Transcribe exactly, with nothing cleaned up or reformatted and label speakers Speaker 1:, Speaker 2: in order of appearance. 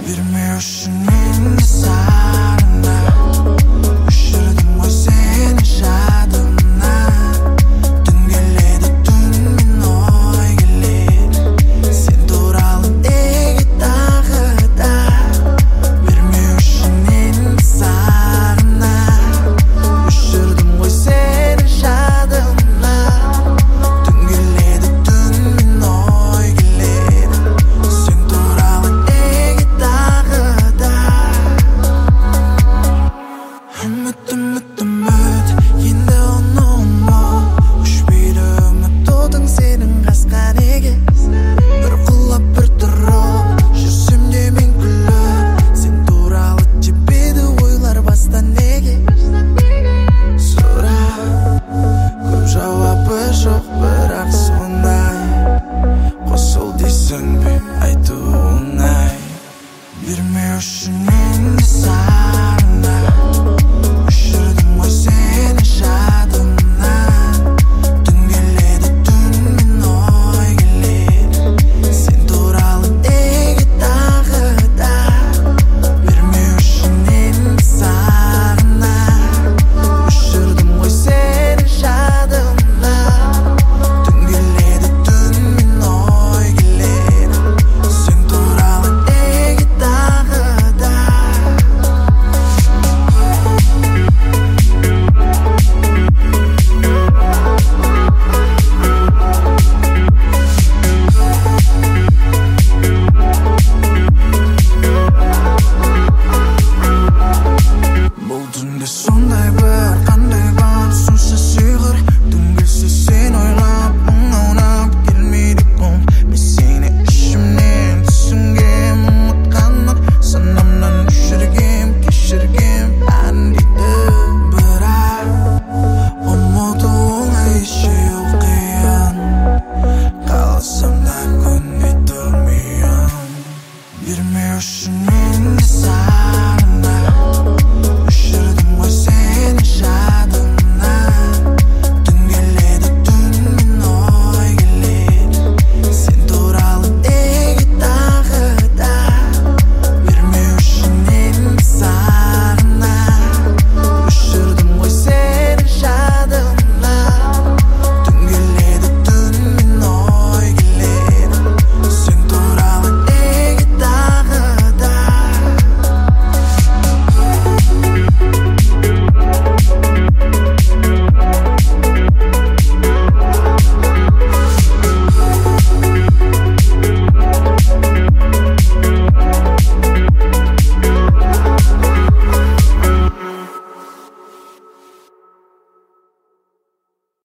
Speaker 1: Bilmiyorsun şimdi sağında Düşürdüm o seni şadımla Dün geledi dün min oy gelir Sen turalım egi dağı da Bilmiyorsun şimdi sağında Düşürdüm o seni şadımla Dün geledi dün min oy gelir Sen turalım egi dağı da Ümit ümit ümit Енді оны ұмыл Өшпейді үміт отың сенің қасқа неге Бір құлап бір тұрып Жүрсем де мен күліп Сен туралы тепеді ойлар баста неге Сұрақ көп жауабы жоқ бірақ сондай Қосыл дейсің бе айту оңай Бермеуші енді сағында Düşürdüm o seni şadımdan Dün geledi dün min oy gelir Sen turalım egi dağı da Vermiyorsun elini sağına Düşürdüm o seni şadımdan Dün geledi dün min oy gelir Sen turalım egi dağı da Бұл түнде сондай бір қандай бар сонша сиғыр Түн келсе сен ойлап мың аунап келмейді құм Мен сені ішімнен түсінгем ұмытқанмын Санамнан өшіргем кешіргем бәрін дейді Бірақ ұмыту оңай шеу қиын Қаласам да көнбей тұрмайын Бермеуші енді саған